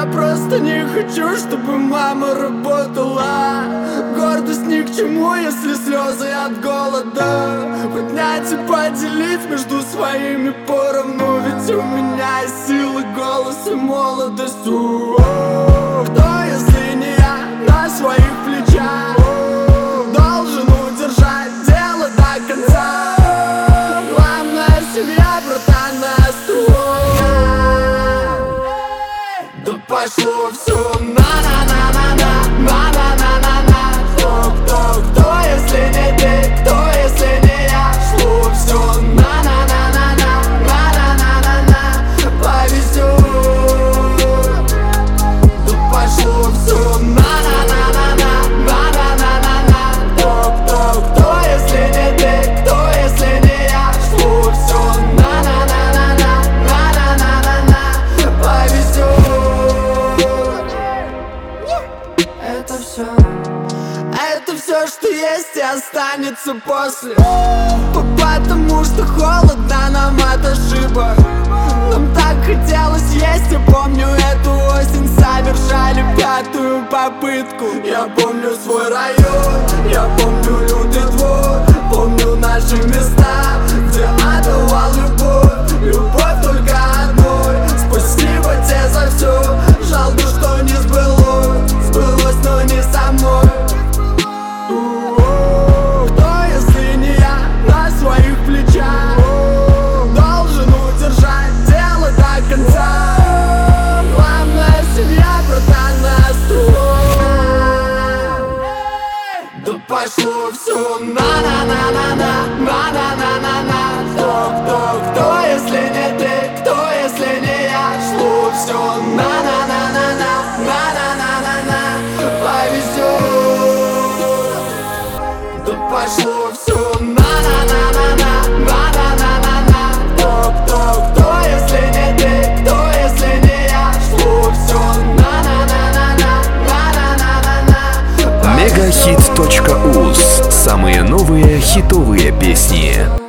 просто не хочу, чтобы мама работала. Гордость ни к чему, если слезы от голода. Поднять и поделить между своими поровну. Ведь у меня есть силы, голос и молодость. Кто, если не я, на своих плечах должен удержать дело до конца. Главная семья, братан, на струнах. Да пошло все на-на-на-на-на, на-на-на-на-на. Кто, если не ты, кто, если не я? Шло все на-на-на-на-на, на-на-на-на-на. Повезет. Да пошло все на-на-на-на-на, на-на-на-на-на. Кто, если не ты, кто, если не я? Шло все на-на-на-на-на, на-на-на-на-на. Повезет. Это все, что есть и останется после. Потому что холодно нам от ошибок. Нам так хотелось есть, я помню эту осень. Совершали 5-ю попытку. Я помню свой район, я помню лютый двор. Помню наши места, где отдавал любовь. Любовь только одной. Спасибо тебе за все. Жалко, что не сбылось. Сбылось, но не со мной. Кто, если не я, на своих плечах должен удержать дело до конца. Главная семья, братан, на струнах. Да пошло все на-на-на-на-на, на-на-на-на-на. Кто, если не ты, кто, если не я? Шло все на-на-на-на-на, на-на-на-на-на. Повезет. Да пошло все на-на-на-на-на, на-на-на-на-на. Кто, если не ты, кто, если не я? Шло все на-на-на-на-на, на-на-на-на-на. Мегахит.уз. Самые новые хитовые песни.